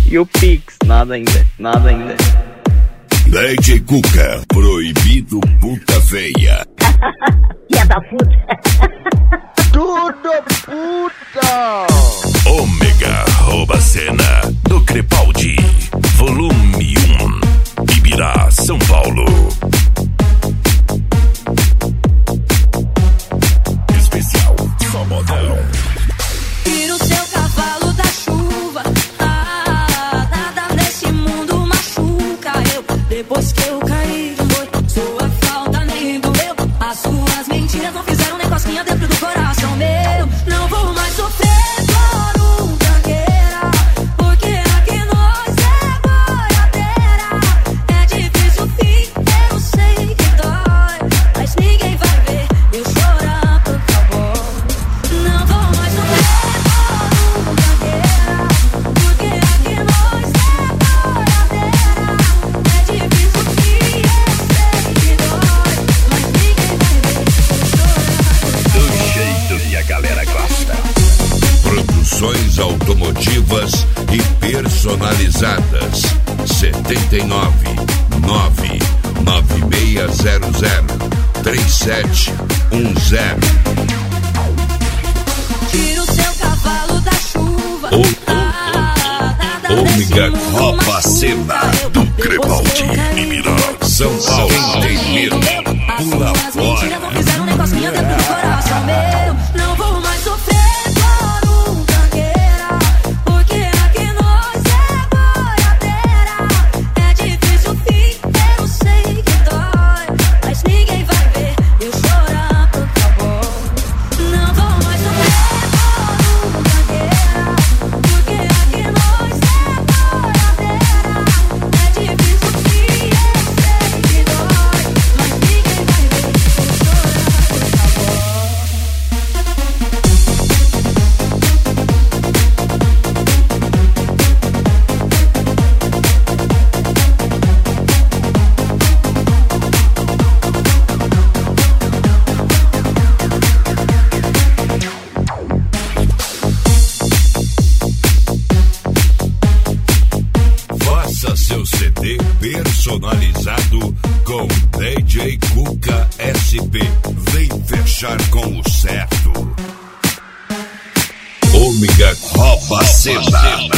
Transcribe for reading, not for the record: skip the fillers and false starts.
E o Pix? Nada ainda, nada ainda. DJ Cuca, proibido puta feia. Filha da puta. Tudo puta. Ômega rouba cena do Crepaldi, volume 1, Ibirá, São Paulo. Especial, só modão. Tira o seu cavalo da chuva. Nada nesse mundo machuca eu. Depois que eu caí, sua falta nem doeu. As suas mentiras não fizeram nem cosquinha dentro do coração meu. Não vou mais sofrer por um tranqueira, porque aqui nós é boiadeira. É difícil o fim, eu sei que dói, mas ninguém vai ver eu chorar por favor. Não vou mais sofrer por um tranqueira, porque aqui nós é boiadeira. É difícil o fim, eu sei que dói, mas ninguém vai ver eu chorar. Do jeito que a galera gosta. Produções automotivas e personalizadas. 79 99600 3710. Tira o seu cavalo da chuva. Ômega rouba cena do Crepaldi, Ibirá, São Paulo. Quem tem medo, pula fora. Não fizeram nem cosquinha dentro do coração meu. Não vou mais sofrer por um tranqueira, porque aqui nós é boiadeira. É difícil o fim, eu sei que dói, mas ninguém vai ver eu chorar por favor. Não vou mais sofrer por um tranqueira, porque aqui nós é boiadeira. É difícil o fim, eu sei que dói, mas ninguém vai ver eu chorar por favor. Faça seu CD personalizado com DJ Cuca SP. Vem fechar com o certo. Ômega rouba cena.